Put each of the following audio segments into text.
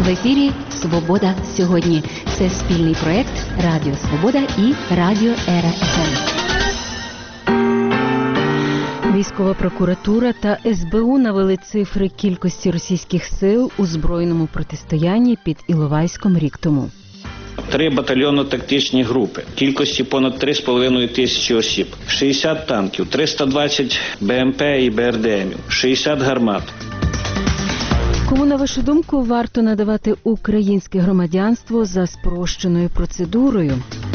В ефірі «Свобода сьогодні». Це спільний проєкт Радіо Свобода і Радіо Ера ФМ. Військова прокуратура та СБУ навели цифри кількості російських сил у збройному протистоянні під Іловайськом рік тому. 3 батальйонно-тактичні групи, кількості понад 3,5 тисячі осіб, 60 танків, 320 БМП і БРДМів, 60 гармат. Кому, на вашу думку, варто надавати українське громадянство за спрощеною процедурою?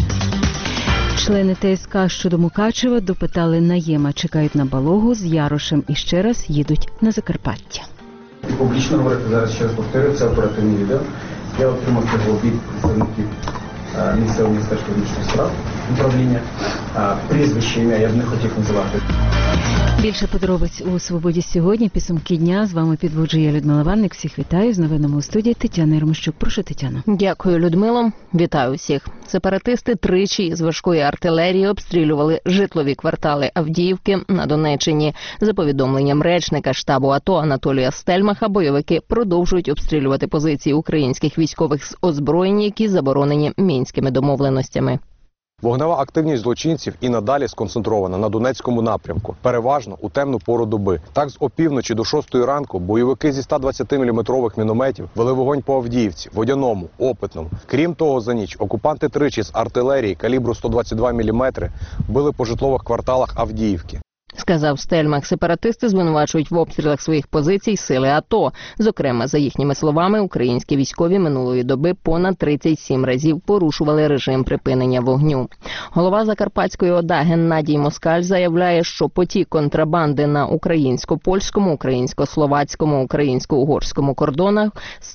Члени ТСК щодо Мукачева допитали Наєма, чекають на Балогу з Ярошем і ще раз їдуть на Закарпаття. Публічно говорити, зараз ще раз повторюю, це оперативне відео. Я отримав його від представників місцевого міністерства внутрішніх справ, управління. Прізвище, ім'я я б не хотів називати. Більше подробиць у «Свободі сьогодні». Підсумки дня. З вами підводжу я, Людмила Ванник. Всіх вітаю. З новинами у студії Тетяна Єрмощук. Прошу, Тетяно. Дякую, Людмило. Вітаю всіх. Сепаратисти тричі з важкої артилерії обстрілювали житлові квартали Авдіївки на Донеччині. За повідомленням речника штабу АТО Анатолія Стельмаха, бойовики продовжують обстрілювати позиції українських військових з озброєння, які заборонені мінськими домовленостями. Вогнева активність злочинців і надалі сконцентрована на Донецькому напрямку, переважно у темну пору доби. Так, з опівночі до 6 ранку бойовики зі 120-мм мінометів вели вогонь по Авдіївці, Водяному, Опитному. Крім того, за ніч окупанти тричі з артилерії калібру 122 мм били по житлових кварталах Авдіївки. Сказав Стельмах, сепаратисти звинувачують в обстрілах своїх позицій сили АТО. Зокрема, за їхніми словами, українські військові минулої доби понад 37 разів порушували режим припинення вогню. Голова Закарпатської ОДА Геннадій Москаль заявляє, що потік контрабанди на українсько-польському, українсько-словацькому, українсько-угорському кордонах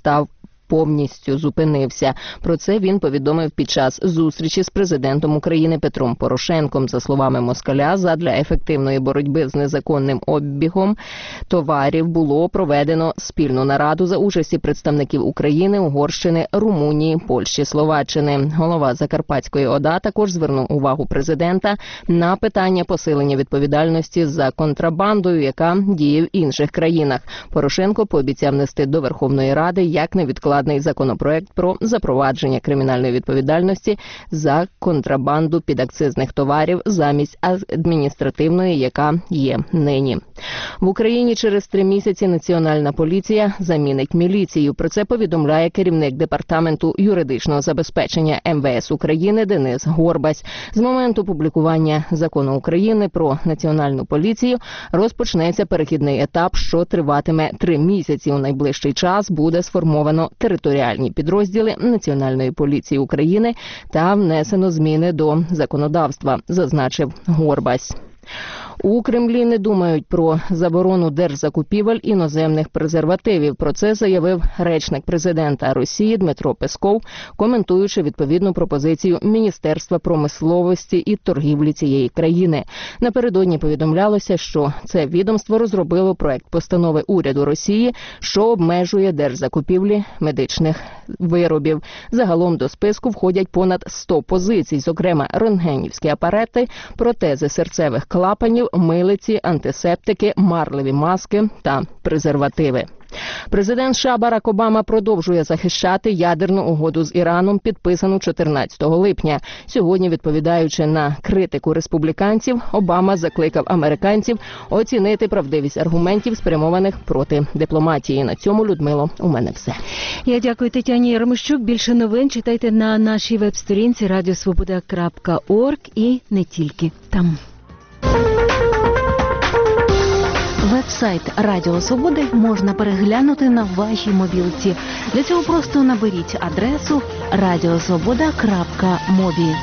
повністю зупинився. Про це він повідомив під час зустрічі з президентом України Петром Порошенком. За словами Москаля, задля ефективної боротьби з незаконним обігом товарів було проведено спільну нараду за участі представників України, Угорщини, Румунії, Польщі, Словаччини. Голова Закарпатської ОДА також звернув увагу президента на питання посилення відповідальності за контрабандою, яка діє в інших країнах. Порошенко пообіцяв нести до Верховної Ради як невідкладний законопроект про запровадження кримінальної відповідальності за контрабанду підакцизних товарів замість адміністративної, яка є нині. В Україні через 3 місяці Національна поліція замінить міліцію. Про це повідомляє керівник департаменту юридичного забезпечення МВС України Денис Горбась. З моменту публікування закону України про Національну поліцію розпочнеться перехідний етап, що триватиме 3 місяці. У найближчий час буде сформовано територіальні підрозділи Національної поліції України та внесено зміни до законодавства, зазначив Горбась. У Кремлі не думають про заборону держзакупівель іноземних презервативів. Про це заявив речник президента Росії Дмитро Песков, коментуючи відповідну пропозицію Міністерства промисловості і торгівлі цієї країни. Напередодні повідомлялося, що це відомство розробило проект постанови уряду Росії, що обмежує держзакупівлі медичних виробів. Загалом до списку входять понад 100 позицій, зокрема рентгенівські апарати, протези серцевих клапанів, милиці, антисептики, марливі маски та презервативи. Президент США Барак Обама продовжує захищати ядерну угоду з Іраном, підписану 14 липня. Сьогодні, відповідаючи на критику республіканців, Обама закликав американців оцінити правдивість аргументів, спрямованих проти дипломатії. На цьому, Людмило, у мене все. Я дякую Тетяні Єрмощук. Більше новин читайте на нашій веб-сторінці radiosvoboda.org і не тільки там. Веб-сайт Радіо Свободи можна переглянути на вашій мобілці. Для цього просто наберіть адресу radiosvoboda.mobi.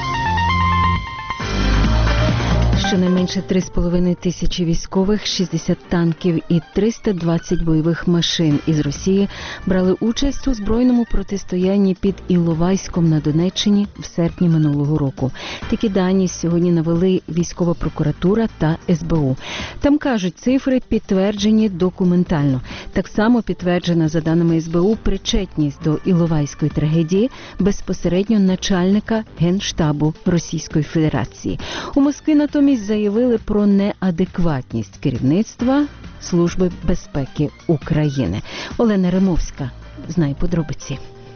Щонайменше 3,5 тисячі військових, 60 танків і 320 бойових машин із Росії брали участь у збройному протистоянні під Іловайськом на Донеччині в серпні минулого року. Такі дані сьогодні навели військова прокуратура та СБУ. Там кажуть, цифри підтверджені документально. Так само підтверджена, за даними СБУ, причетність до Іловайської трагедії безпосередньо начальника Генштабу Російської Федерації. У Москві натомість заявили про неадекватність керівництва Служби безпеки України. Олена Римовська знає подробиці.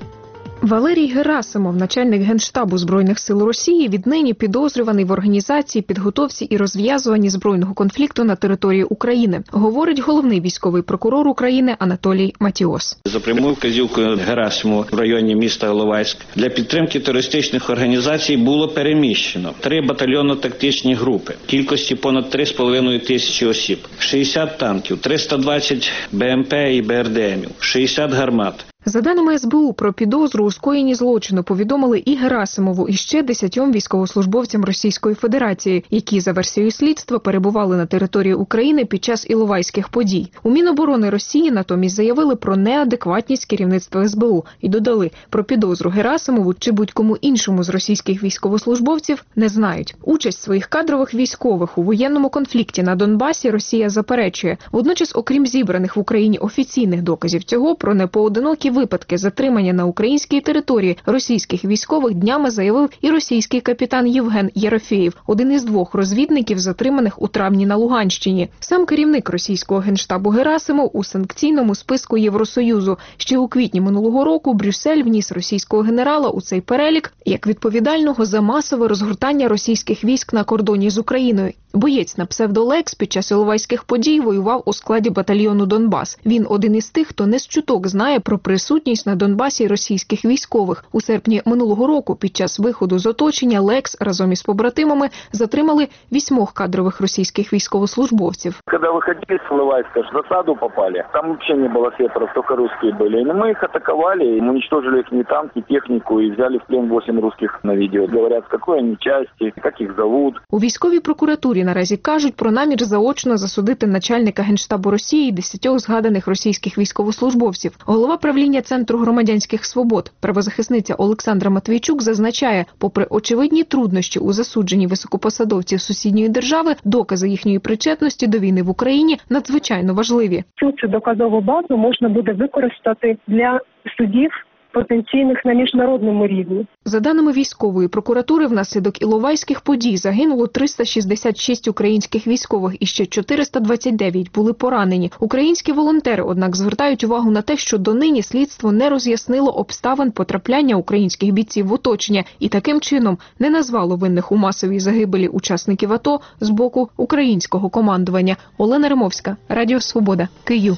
Валерій Герасимов, начальник Генштабу Збройних сил Росії, віднині підозрюваний в організації, підготовці і розв'язуванні збройного конфлікту на території України, говорить головний військовий прокурор України Анатолій Матіос. За прямою вказівкою Герасимова в районі міста Іловайськ для підтримки терористичних організацій було переміщено 3 батальйонно-тактичні групи кількості понад 3,5 тисячі осіб, 60 танків, 320 БМП і БРДМів, 60 гармат. За даними СБУ, про підозру у скоєнні злочину повідомили і Герасимову, і ще 10 військовослужбовцям Російської Федерації, які, за версією слідства, перебували на території України під час іловайських подій. У Міноборони Росії натомість заявили про неадекватність керівництва СБУ і додали, про підозру Герасимову чи будь-кому іншому з російських військовослужбовців не знають. Участь своїх кадрових військових у воєнному конфлікті на Донбасі Росія заперечує. Водночас, окрім зібраних в Україні офіційних доказів цього, про непоодинокі випадки затримання на українській території російських військових днями заявив і російський капітан Євген Єрофєєв, один із 2 розвідників, затриманих у травні на Луганщині. Сам керівник російського генштабу Герасимов у санкційному списку Євросоюзу. Ще у квітні минулого року Брюссель вніс російського генерала у цей перелік як відповідального за масове розгортання російських військ на кордоні з Україною. Боєць на псевдо-Лекс під час іловайських подій воював у складі батальйону «Донбас». Він один із тих, хто не з чуток знає про присутність на Донбасі російських військових. У серпні минулого року під час виходу з оточення «Лекс» разом із побратимами затримали 8 кадрових російських військовослужбовців. Коли виходили з Іловайська, в засаду попали. Там взагалі не було сепарів, тільки русські були. І ми їх атакували, і уничтожили їхні танки, техніку і взяли в плен 8 русських на відео. Говорять, з якої вони частини, як їх зовут. У військовій прокуратурі наразі кажуть про намір заочно засудити начальника Генштабу Росії і 10 згаданих російських військовослужбовців. Голова правління Центру громадянських свобод, правозахисниця Олександра Матвійчук зазначає, попри очевидні труднощі у засудженні високопосадовців сусідньої держави, докази їхньої причетності до війни в Україні надзвичайно важливі. Цю доказову базу можна буде використати для судів потенційних на міжнародному рівні. За даними військової прокуратури, внаслідок іловайських подій загинуло 366 українських військових і ще 429 були поранені. Українські волонтери, однак, звертають увагу на те, що донині слідство не роз'яснило обставин потрапляння українських бійців в оточення і таким чином не назвало винних у масовій загибелі учасників АТО з боку українського командування. Олена Римовська, Радіо Свобода, Київ.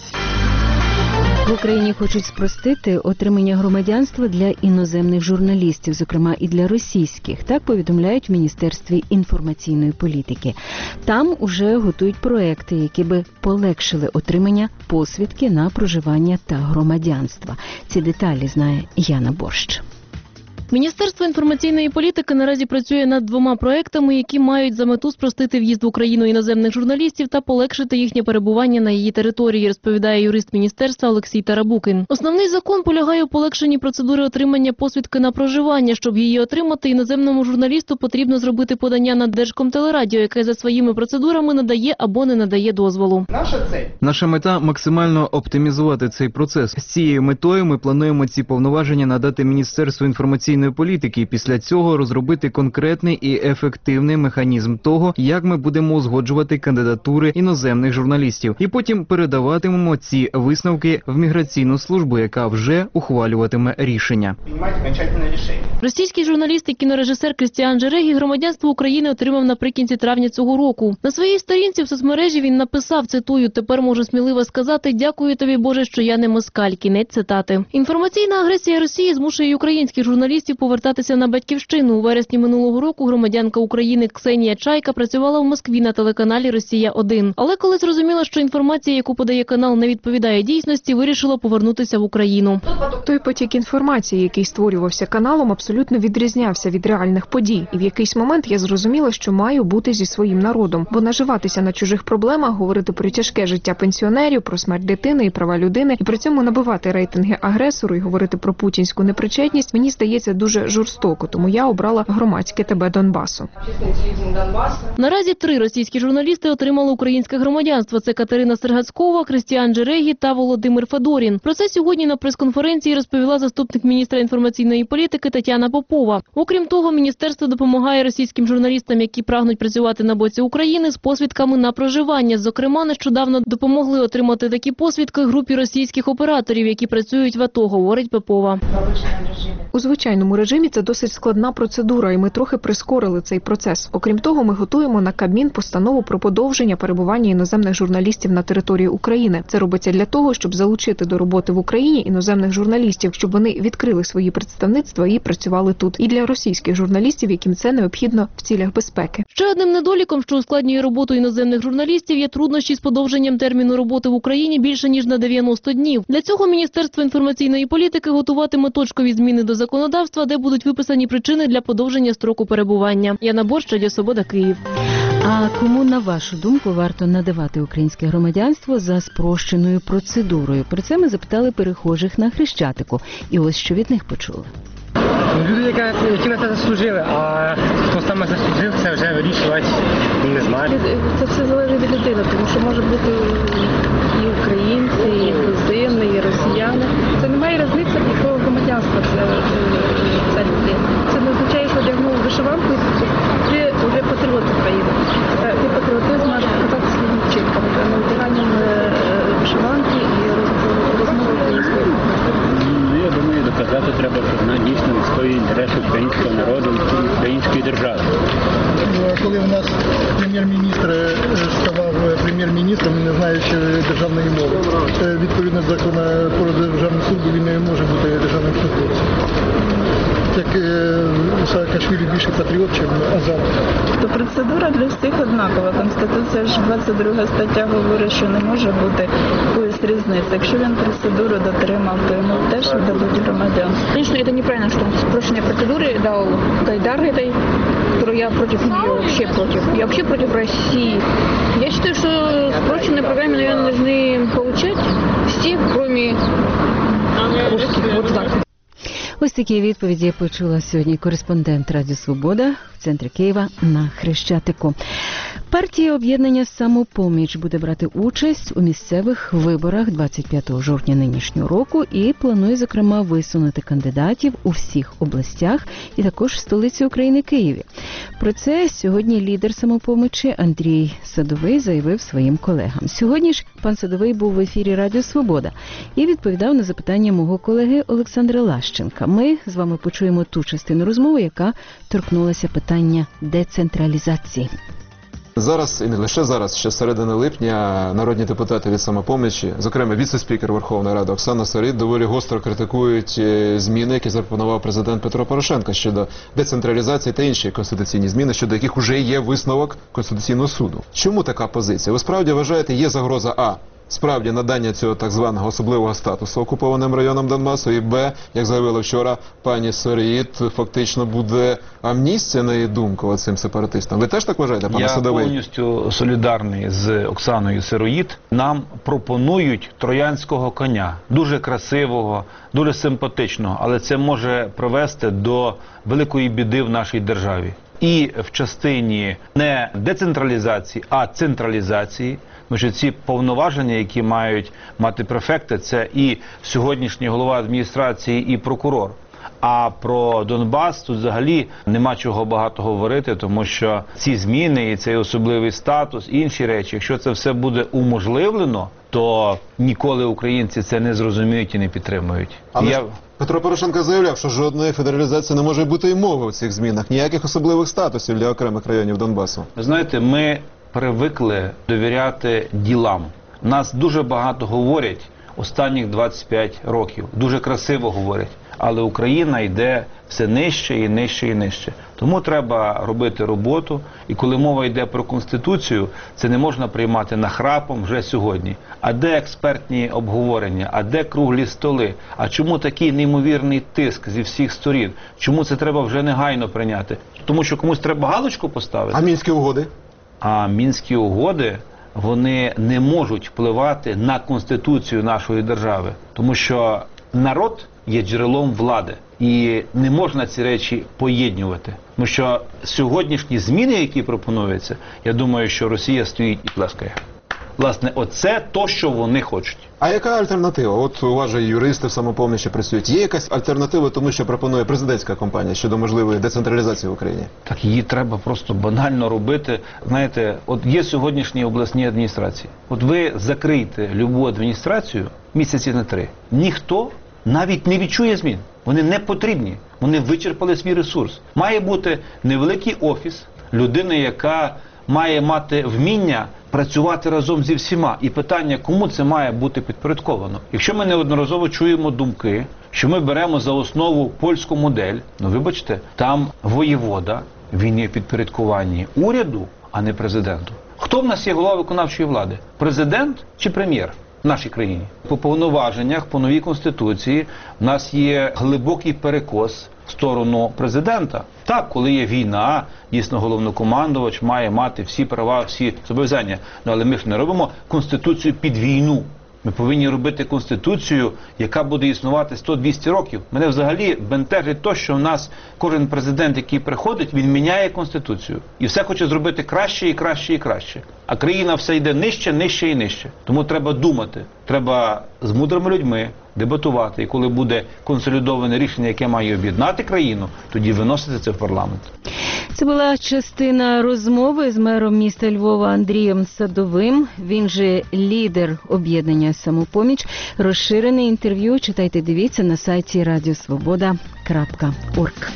В Україні хочуть спростити отримання громадянства для іноземних журналістів, зокрема і для російських. Так повідомляють в Міністерстві інформаційної політики. Там уже готують проекти, які би полегшили отримання посвідки на проживання та громадянства. Ці деталі знає Яна Борщ. Міністерство інформаційної політики наразі працює над 2 проектами, які мають за мету спростити в'їзд в Україну іноземних журналістів та полегшити їхнє перебування на її території, розповідає юрист міністерства Олексій Тарабукін. Основний закон полягає у полегшенні процедури отримання посвідки на проживання. Щоб її отримати, іноземному журналісту потрібно зробити подання на Держкомтелерадіо, яке за своїми процедурами надає або не надає дозволу. Наша мета – максимально оптимізувати цей процес. З цією метою ми плануємо ці повноваження надати Міністерству інформаційної політики і після цього розробити конкретний і ефективний механізм того, як ми будемо узгоджувати кандидатури іноземних журналістів. І потім передаватимемо ці висновки в міграційну службу, яка вже ухвалюватиме рішення. Російський журналіст і кінорежисер Крістіан Джерегі громадянство України отримав наприкінці травня цього року. На своїй сторінці в соцмережі він написав, цитую, «Тепер можу сміливо сказати, дякую тобі, Боже, що я не москаль». Кінець цитати. Інформаційна агресія Росії змушує українських журналістів повертатися на батьківщину. У вересні минулого року громадянка України Ксенія Чайка працювала в Москві на телеканалі «Росія-1». Але коли зрозуміла, що інформація, яку подає канал, не відповідає дійсності, вирішила повернутися в Україну. Той потік інформації, який створювався каналом, абсолютно відрізнявся від реальних подій. І в якийсь момент я зрозуміла, що маю бути зі своїм народом. Бо наживатися на чужих проблемах, говорити про тяжке життя пенсіонерів, про смерть дитини і права людини, і при цьому набивати рейтинги агресору і говорити про путінську непричетність, мені здається, дуже жорстоко, тому я обрала громадське ТБ Донбасу. Наразі 3 російські журналісти отримали українське громадянство. Це Катерина Сергацькова, Крістіан Джерегі та Володимир Федорін. Про це сьогодні на прес-конференції розповіла заступник міністра інформаційної політики Тетяна Попова. Окрім того, міністерство допомагає російським журналістам, які прагнуть працювати на боці України, з посвідками на проживання. Зокрема, нещодавно допомогли отримати такі посвідки групі російських операторів, які працюють в АТО, говорить Попова. У звичайному режимі це досить складна процедура, і ми трохи прискорили цей процес. Окрім того, ми готуємо на Кабмін постанову про подовження перебування іноземних журналістів на території України. Це робиться для того, щоб залучити до роботи в Україні іноземних журналістів, щоб вони відкрили свої представництва і працювали тут. І для російських журналістів, яким це необхідно в цілях безпеки. Ще одним недоліком, що ускладнює роботу іноземних журналістів, є труднощі з подовженням терміну роботи в Україні більше ніж на 90 днів. Для цього Міністерство інформаційної політики готуватиме точкові зміни до законодавства, де будуть виписані причини для подовження строку перебування. Яна Борщ, Радіо Свобода, Київ. А кому, на вашу думку, варто надавати українське громадянство за спрощеною процедурою? Про це ми запитали перехожих на Хрещатику. І ось що від них почули. Люди, які на це заслужили, а хто саме заслужив, це вже вирішувати не знаю. Це все залежить від людини, тому що може бути і українці, і грузини, і росіяни. Це не має різниці, якого громадянства ця людина. Це не означає, що одягнув вишиванку, і ти вже патріот України. Ти патріотизм маєш показати своїм вчинком, одяганням вишиванки і розмови української мови. Я думаю, доказати треба, що вона дійсно відстоює інтерес українського народу і української держави. Коли у нас прем'єр-міністр ставав прем'єр-міністром, не знаючи державної мови, відповідно до закону про державну службу, він не може бути державним службовцем. Як Саакашвілі більше патріот, ніж Азаров. То процедура для всіх однакова. Конституція ж 22 стаття говорить, що не може бути якоїсь різниці. Якщо він процедуру дотримав, то йому теж дадуть громадянство. Конечно, это неправильно, что спрощенные процедуры дал Гайдар этой, которую я против нее, вообще против. Я вообще против России. Я считаю, что спрощенные программы, наверное, должны получать все, кроме русских. Вот так. Ось такі відповіді почула сьогодні кореспондент Радіо Свобода в центрі Києва на Хрещатику. Партія об'єднання «Самопоміч» буде брати участь у місцевих виборах 25 жовтня нинішнього року і планує, зокрема, висунути кандидатів у всіх областях і також в столиці України Києві. Про це сьогодні лідер «Самопомочі» Андрій Садовий заявив своїм колегам. Сьогодні ж пан Садовий був в ефірі Радіо Свобода і відповідав на запитання мого колеги Олександра Лащенка. Ми з вами почуємо ту частину розмови, яка торкнулася питання децентралізації. Зараз, і не лише зараз, ще з середини липня народні депутати від «Самопомочі», зокрема віце-спікер Верховної Ради Оксана Сироїд, доволі гостро критикують зміни, які запропонував президент Петро Порошенко щодо децентралізації та інші конституційні зміни, щодо яких вже є висновок Конституційного суду. Чому така позиція? Ви справді вважаєте, є загроза А – справді надання цього так званого особливого статусу окупованим районам Донбасу, і Б, як заявила вчора пані Сироїд, фактично буде амністія, на її думку, цим сепаратистам. Ви теж так вважаєте, пане Садовий? Я повністю солідарний з Оксаною Сироїд. Нам пропонують троянського коня, дуже красивого, дуже симпатичного, але це може привести до великої біди в нашій державі. І в частині не децентралізації, а централізації. Тому що ці повноваження, які мають мати префекти, це і сьогоднішній голова адміністрації, і прокурор. А про Донбас тут взагалі нема чого багато говорити, тому що ці зміни і цей особливий статус, інші речі, якщо це все буде уможливлено, то ніколи українці це не зрозуміють і не підтримують. Але Петро Порошенко заявляв, що жодної федералізації не може бути і мови в цих змінах, ніяких особливих статусів для окремих районів Донбасу. Знаєте, ми привикли довіряти ділам. Нас дуже багато говорять останніх 25 років. Дуже красиво говорять. Але Україна йде все нижче і нижче і нижче. Тому треба робити роботу. І коли мова йде про Конституцію, це не можна приймати нахрапом вже сьогодні. А де експертні обговорення? А де круглі столи? А чому такий неймовірний тиск зі всіх сторін? Чому це треба вже негайно прийняти? Тому що комусь треба галочку поставити? А Мінські угоди? А Мінські угоди, вони не можуть впливати на Конституцію нашої держави. Тому що Народ є джерелом влади. І не можна ці речі поєднувати. Тому що сьогоднішні зміни, які пропонуються, я думаю, що Росія стоїть і плескає. Власне, оце то, що вони хочуть. А яка альтернатива? От у вас же юристи в «Самопомочі» працюють. Є якась альтернатива тому, що пропонує президентська кампанія щодо можливої децентралізації в Україні? Так її треба просто банально робити. Знаєте, от є сьогоднішні обласні адміністрації. От ви закрийте любу адміністрацію місяці на 3. Ніхто навіть не відчує змін. Вони не потрібні. Вони вичерпали свій ресурс. Має бути невеликий офіс людини, яка має мати вміння працювати разом зі всіма. І питання, кому це має бути підпорядковано. Якщо ми неодноразово чуємо думки, що ми беремо за основу польську модель, ну вибачте, там воєвода, він є підпорядкуванні уряду, а не президенту. Хто в нас є голова виконавчої влади? Президент чи прем'єр? В нашій країні. По повноваженнях, по новій Конституції, в нас є глибокий перекос в сторону президента. Так, коли є війна, дійсно головнокомандувач має мати всі права, всі зобов'язання. Ну, але ми ж не робимо Конституцію під війну. Ми повинні робити Конституцію, яка буде існувати 100-200 років. Мене взагалі бентежить те, що в нас кожен президент, який приходить, він міняє Конституцію. І все хоче зробити краще і краще і краще. А країна все йде нижче, нижче і нижче. Тому треба думати. Треба з мудрими людьми дебатувати. І коли буде консолідоване рішення, яке має об'єднати країну, тоді виносити це в парламент. Це була частина розмови з мером міста Львова Андрієм Садовим. Він же лідер об'єднання «Самопоміч». Розширене інтерв'ю читайте, дивіться на сайті radiosvoboda.org.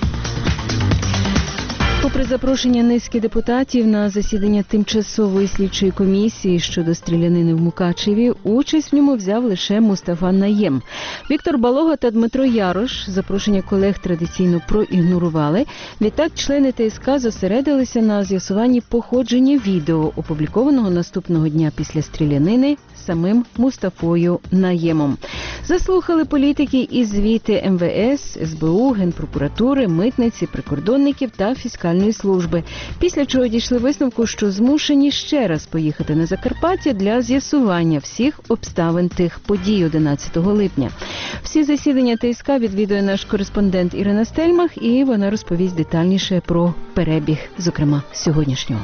Попри запрошення низки депутатів на засідання тимчасової слідчої комісії щодо стрілянини в Мукачеві, участь в ньому взяв лише Мустафа Найєм. Віктор Балога та Дмитро Ярош запрошення колег традиційно проігнорували. Відтак члени ТСК зосередилися на з'ясуванні походження відео, опублікованого наступного дня після стрілянини самим Мустафою Найємом. Заслухали політики і звіти МВС, СБУ, Генпрокуратури, митниці, прикордонників та фіскальної служби. Після чого дійшли висновку, що змушені ще раз поїхати на Закарпаття для з'ясування всіх обставин тих подій 11 липня. Всі засідання ТСК відвідує наш кореспондент Ірина Стельмах, і вона розповість детальніше про перебіг, зокрема, сьогоднішнього.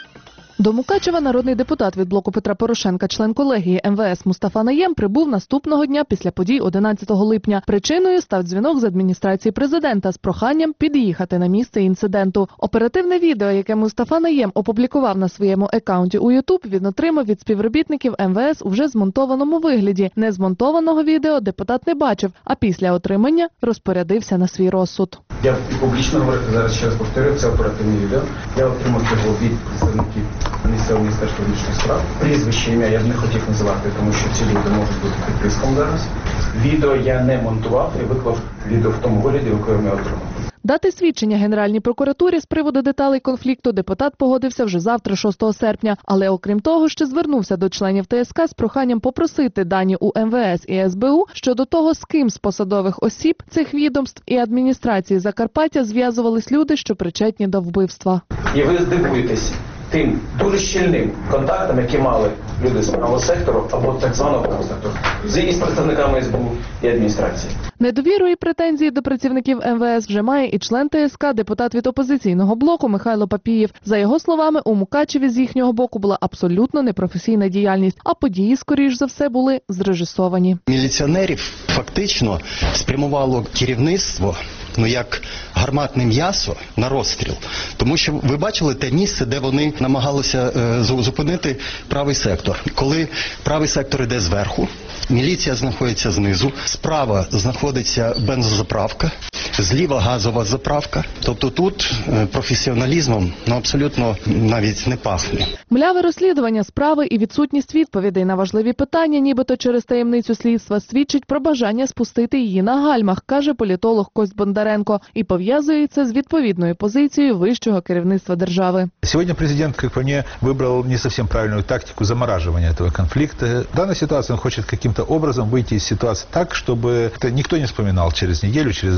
До Мукачева народний депутат від блоку Петра Порошенка, член колегії МВС Мустафа Найєм прибув наступного дня після подій 11 липня. Причиною став дзвінок з адміністрації президента з проханням під'їхати на місце інциденту. Оперативне відео, яке Мустафа Найєм опублікував на своєму акаунті у YouTube, він отримав від співробітників МВС у вже змонтованому вигляді. Незмонтованого відео депутат не бачив, а після отримання розпорядився на свій розсуд. Я публічно говорю, зараз ще раз повторюю, це оперативне відео. Я отримав його від представників місцевого міністерства внутрішніх справ. Прізвище, ім'я я б не хотів називати, тому що ці люди можуть бути під тиском зараз. Відео я не монтував і виклав відео в тому вигляді, в якому я отримав. Дати свідчення Генеральній прокуратурі з приводу деталей конфлікту депутат погодився вже завтра, 6 серпня. Але окрім того, ще звернувся до членів ТСК з проханням попросити дані у МВС і СБУ щодо того, з ким з посадових осіб цих відомств і адміністрації Закарпаття зв'язувались люди, що причетні до вбивства. І ви здивуєтесь тим дуже щільним контактом, які мали люди з правого сектору або так званого правого сектору з представниками СБУ і адміністрації. Недовіру і претензії до працівників МВС вже має і член ТСК, депутат від опозиційного блоку Михайло Папієв. За його словами, у Мукачеві з їхнього боку була абсолютно непрофесійна діяльність, а події, скоріш за все, були зрежисовані. Міліціонерів фактично спрямувало керівництво як гарматне м'ясо на розстріл. Тому що ви бачили те місце, де вони намагалися зупинити правий сектор. Коли правий сектор йде зверху, міліція знаходиться знизу, справа знаходиться бензозаправка, зліва газова заправка. Тобто тут професіоналізмом абсолютно навіть не пахне. Мляве розслідування справи і відсутність відповідей на важливі питання, нібито через таємницю слідства, свідчить про бажання спустити її на гальмах, каже політолог Кость Бондаренко, і пов'язує це з відповідною позицією вищого керівництва держави. Сьогодні президент, як по мені, вибрав не зовсім правильну тактику замораживания этого конфликта. В данной ситуации он хочет каким-то образом выйти из ситуации так, чтобы никто не вспоминал через неделю, через две о том,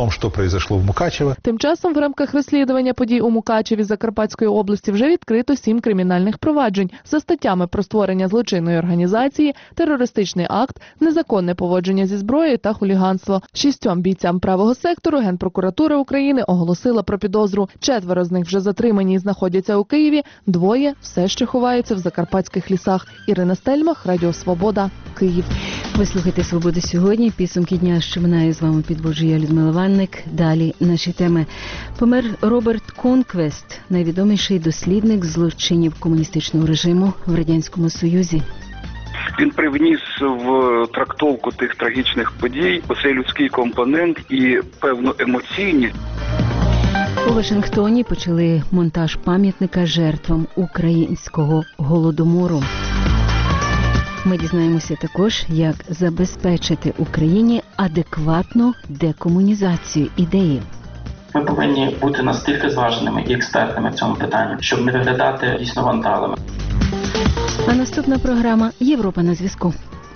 том, что произошло в Мукачево. Тим часом в рамках розслідування подій у Мукачеві Закарпатської області вже відкрито 7 кримінальних проваджень за статтями про створення злочинної організації, терористичний акт, незаконне поводження зі зброєю та хуліганство. 6 бійцям правого сектору Генпрокуратура України оголосила про підозру. 4 з них вже затримані і знаходяться у Києві, 2 все ще ховаються в закарпатських лісах. Ірина Стельмах, Радіо Свобода, Київ. Ви слухаєте «Свободу сьогодні». Підсумки дня, що минає, з вами підводжу я, Людмила Ванник. Далі наші теми. Помер Роберт Конквест, найвідоміший дослідник злочинів комуністичного режиму в Радянському Союзі. Він привніс в трактовку тих трагічних подій оцей людський компонент і певну емоційність. У Вашингтоні почали монтаж пам'ятника жертвам українського голодомору. Ми дізнаємося також, як забезпечити Україні адекватну декомунізацію ідеї. Ми повинні бути настільки зваженими і експертними в цьому питанні, щоб не виглядати дійсно вандалами. А наступна програма «Європа на зв'язку».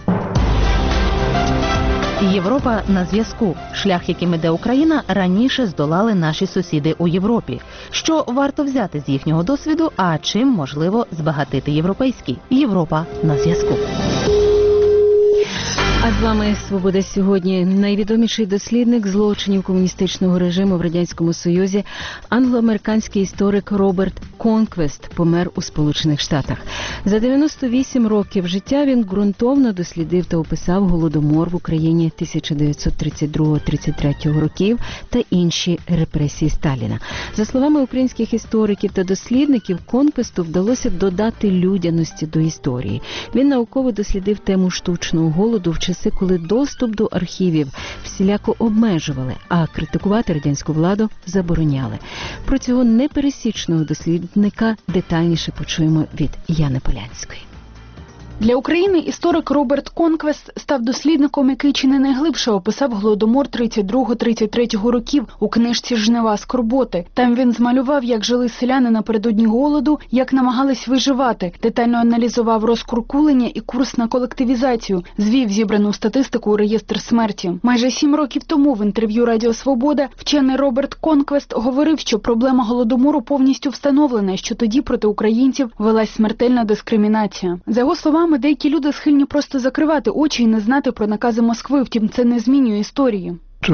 Європа на зв'язку. Шлях, яким іде Україна, раніше здолали наші сусіди у Європі. Що варто взяти з їхнього досвіду, а чим можливо збагатити європейський? Європа на зв'язку. А з вами «Свобода сьогодні». Найвідоміший дослідник злочинів комуністичного режиму в Радянському Союзі, англо-американський історик Роберт Конквест помер у Сполучених Штатах. За 98 років життя він ґрунтовно дослідив та описав Голодомор в Україні 1932-33 років та інші репресії Сталіна. За словами українських істориків та дослідників, Конквесту вдалося додати людяності до історії. Він науково дослідив тему штучного голоду в часи, коли доступ до архівів всіляко обмежували, а критикувати радянську владу забороняли. Про цього непересічного дослідника детальніше почуємо від Яни Полянської. Для України історик Роберт Конквест став дослідником, який чи не найглибше описав Голодомор 32-33 років у книжці «Жнива скорботи». Там він змалював, як жили селяни напередодні голоду, як намагались виживати, детально аналізував розкуркулення і курс на колективізацію, звів зібрану статистику у реєстр смерті. Майже 7 років тому в інтерв'ю Радіо Свобода вчений Роберт Конквест говорив, що проблема Голодомору повністю встановлена, що тоді проти українців велась смертельна дискримінація. За його словами, деякі люди схильні просто закривати очі і не знати про накази Москви, втім це не змінює історії.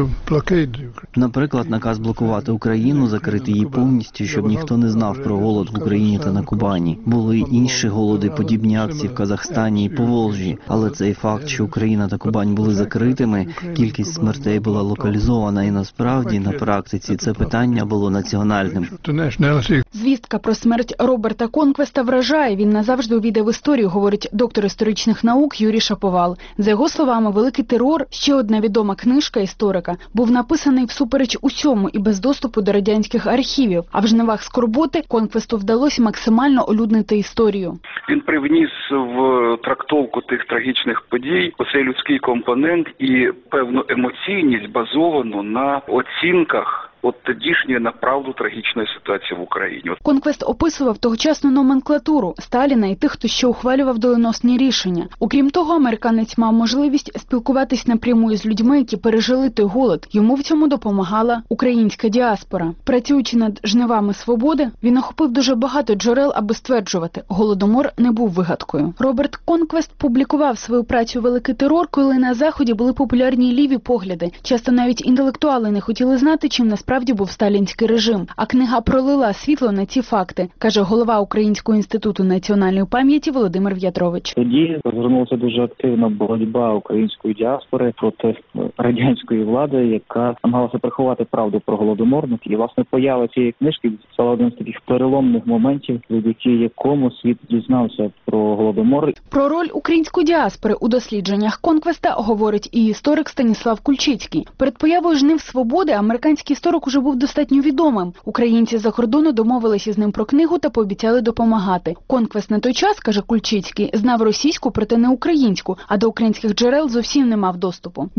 Наприклад, наказ блокувати Україну, закрити її повністю, щоб ніхто не знав про голод в Україні та на Кубані. Були й інші голоди, подібні акції в Казахстані і Поволжі. Але цей факт, що Україна та Кубань були закритими, кількість смертей була локалізована і насправді, на практиці, це питання було національним. Звістка про смерть Роберта Конквеста вражає. Він назавжди увійде в історію, говорить доктор історичних наук Юрій Шаповал. За його словами, «Великий терор», ще одна відома книжка історика, був написаний всупереч усьому і без доступу до радянських архівів. А в «Жнивах скорботи» Конквесту вдалося максимально олюднити історію. Він привніс в трактовку тих трагічних подій оцей людський компонент і певну емоційність, базовану на оцінках от тодішньої направду трагічної ситуації в Україні. Конквест описував тогочасну номенклатуру Сталіна і тих, хто ще ухвалював доленосні рішення. Окрім того, американець мав можливість спілкуватись напряму із людьми, які пережили той голод. Йому в цьому допомагала українська діаспора. Працюючи над «Жнивами свободи», він охопив дуже багато джерел, аби стверджувати, Голодомор не був вигадкою. Роберт Конквест публікував свою працю «Великий терор», коли на Заході були популярні ліві погляди. Часто навіть інтелектуали не хотіли знати, чим насправді був сталінський режим. А книга пролила світло на ці факти, каже голова Українського інституту національної пам'яті Володимир В'ятрович. Тоді розгорнулася дуже активна боротьба української діаспори проти радянської влади, яка намагалася приховати правду про Голодомор. І, власне, поява цієї книжки стала одним з таких переломних моментів, завдяки якому світ дізнався про Голодомор. Про роль української діаспори у дослідженнях Конквеста говорить і історик Станіслав Кульчицький. Перед появою «Жнив свободи» американський історик уже був достатньо відомим. Українці за кордону домовилися з ним про книгу та пообіцяли допомагати. Конквест на той час, каже Кульчицький, знав російську, проте не українську, а до українських джерел зовсім не мав доступу. Діаспора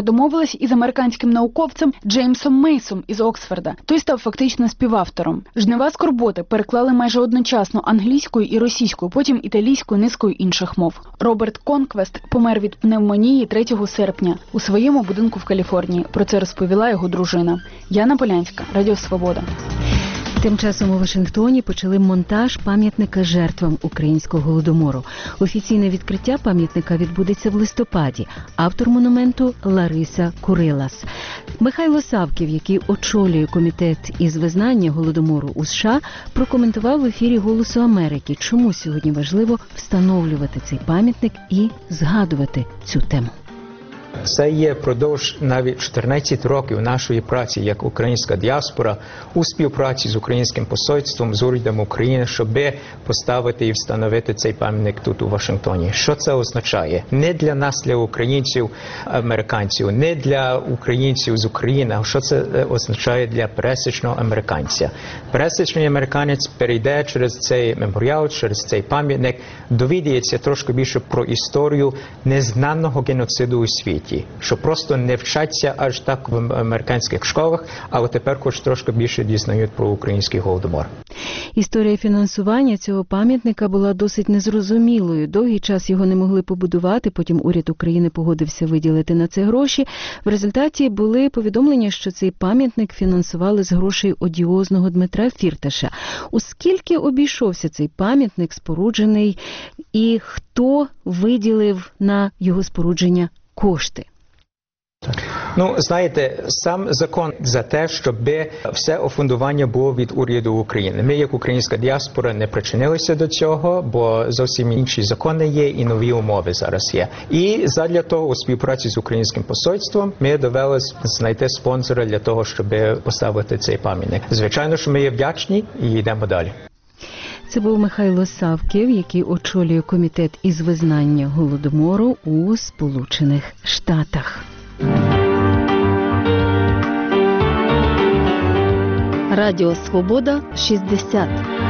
домовилась із американським науковцем Джеймсом Мейсом із Оксфорда. Той став фактично співавтором. «Жнива скорботи» переклали майже одночасно англійською і російською, потім італійською, низкою інших мов. Роберт Конквест помер від пневмонії 3 серпня у своєму будинку в Каліфорнії. Про це розповіла його дружина. Яна Полянська, Радіо Свобода. Тим часом у Вашингтоні почали монтаж пам'ятника жертвам українського голодомору. Офіційне відкриття пам'ятника відбудеться в листопаді. Автор монументу – Лариса Курилас. Михайло Савків, який очолює комітет із визнання голодомору у США, прокоментував в ефірі «Голосу Америки», чому сьогодні важливо встановлювати цей пам'ятник і згадувати цю тему. Це є продовж навіть 14 років нашої праці як українська діаспора у співпраці з українським посольством, з урядом України, щоб поставити і встановити цей пам'ятник тут у Вашингтоні. Що це означає? Не для нас, для українців, американців, не для українців з України, а що це означає для пересічного американця. Пересічний американець перейде через цей меморіал, через цей пам'ятник, довідається трошки більше про історію незнаного геноциду у світі. Що просто не вчаться аж так в американських школах, але тепер хоч трошки більше дізнають про український голодомор. Історія фінансування цього пам'ятника була досить незрозумілою. Довгий час його не могли побудувати, потім уряд України погодився виділити на це гроші. В результаті були повідомлення, що цей пам'ятник фінансували з грошей одіозного Дмитра Фірташа. У скільки обійшовся цей пам'ятник споруджений і хто виділив на його спорудження кошти? Ну, знаєте, сам закон за те, щоб все офундування було від уряду України. Ми, як українська діаспора, не причинилися до цього, бо зовсім інші закони є і нові умови зараз є. І задля того, у співпраці з українським посольством, ми довелося знайти спонсора для того, щоб поставити цей пам'ятник. Звичайно, що ми є вдячні і йдемо далі. Це був Михайло Савків, який очолює комітет із визнання голодомору у Сполучених Штатах. Радіо Свобода 60.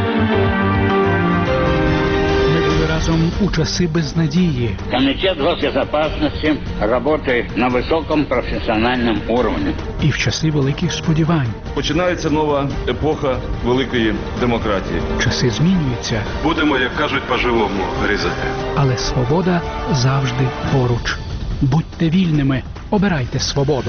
Мы были разом у часы безнадеги. Комитет госбезопасности работает на высоком профессиональном уровне. І в часи великих сподівань. Починається нова епоха великої демократії. Часи змінюються. Будемо, як кажуть, по-живому різати. Але свобода завжди поруч. Будьте вільними, обирайте свободу.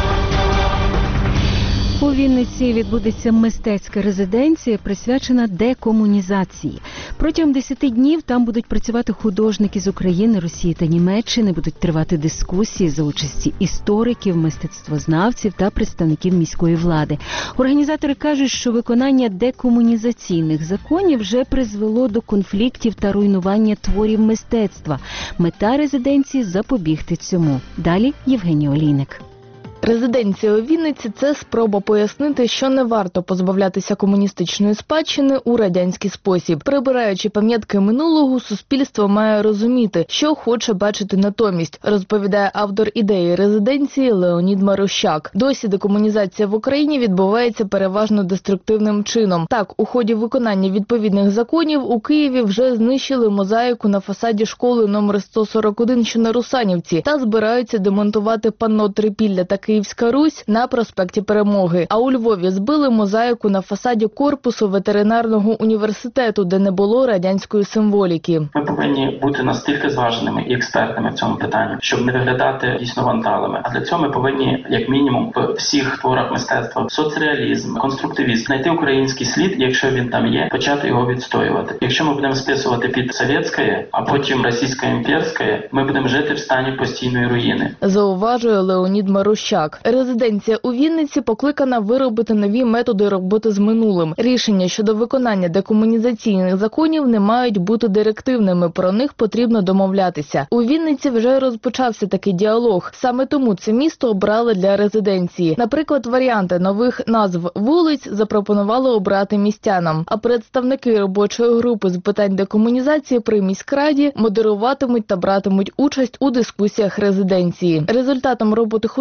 У Вінниці відбудеться мистецька резиденція, присвячена декомунізації. Протягом 10 днів там будуть працювати художники з України, Росії та Німеччини, будуть тривати дискусії за участі істориків, мистецтвознавців та представників міської влади. Організатори кажуть, що виконання декомунізаційних законів вже призвело до конфліктів та руйнування творів мистецтва. Мета резиденції – запобігти цьому. Далі Євгеній Олійник. Резиденція у Вінниці – це спроба пояснити, що не варто позбавлятися комуністичної спадщини у радянський спосіб. Прибираючи пам'ятки минулого, суспільство має розуміти, що хоче бачити натомість, розповідає автор ідеї резиденції Леонід Марущак. Досі декомунізація в Україні відбувається переважно деструктивним чином. Так, у ході виконання відповідних законів у Києві вже знищили мозаїку на фасаді школи номер 141, що на Русанівці, та збираються демонтувати панно «Трипілля» та Київська Русь на проспекті Перемоги. А у Львові збили мозаїку на фасаді корпусу ветеринарного університету, де не було радянської символіки. Ми повинні бути настільки зваженими і експертними в цьому питанні, щоб не виглядати дійсно вандалами. А для цього ми повинні, як мінімум, в всіх творах мистецтва соцреалізм, конструктивізм, знайти український слід, якщо він там є, почати його відстоювати. Якщо ми будемо списувати під совєтське, а потім російсько-імперське, ми будемо жити в стані постійної руїни. Зауважує Леонід Марущак. Резиденція у Вінниці покликана виробити нові методи роботи з минулим. Рішення щодо виконання декомунізаційних законів не мають бути директивними, про них потрібно домовлятися. У Вінниці вже розпочався такий діалог. Саме тому це місто обрали для резиденції. Наприклад, варіанти нових назв вулиць запропонували обрати містянам. А представники робочої групи з питань декомунізації при міськраді модеруватимуть та братимуть участь у дискусіях резиденції. Результатом роботи художників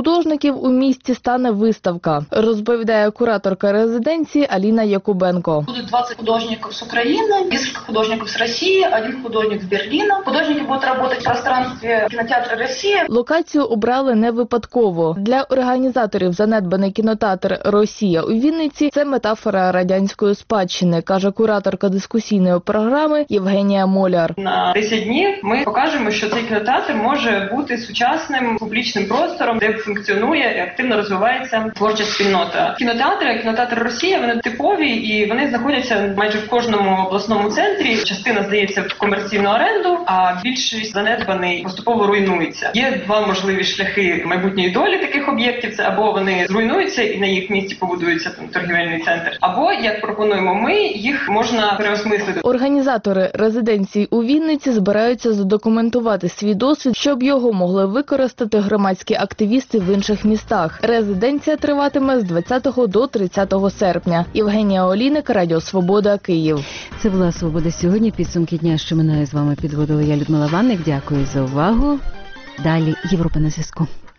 у місті стане виставка, розповідає кураторка резиденції Аліна Якубенко. Будут 20 художников с Украины, несколько художников с России, один художник с Берлина. Художники будут работать в пространстве кинотеатра «Россия». Локацію обрали не випадково. Для організаторів занедбаний кінотеатр «Росія» у Вінниці – це метафора радянської спадщини, каже кураторка дискусійної програми Євгенія Моляр. На 10 днів ми покажемо, що цей кінотеатр може бути сучасним публічним простором, де функціонує і активно розвивається творча спільнота. Кінотеатр «Росія» вони типові і вони знаходяться майже в кожному обласному центрі. Частина здається в комерційну оренду, а більшість занедбаний поступово руйнується. Є два можливі шляхи майбутньої долі таких об'єктів: це або вони зруйнуються і на їх місці побудується торгівельний центр, або, як пропонуємо ми, їх можна переосмислити. Організатори резиденції у Вінниці збираються задокументувати свій досвід, щоб його могли використати громадські активісти в інших містах. Резиденція триватиме з 20 до 30 серпня. Євгенія Олійник, Радіо Свобода, Київ. Це була «Свобода сьогодні». Підсумки дня, що минає, з вами підводила я, Людмила Ванник. Дякую за увагу. Далі Європа на зв'язку.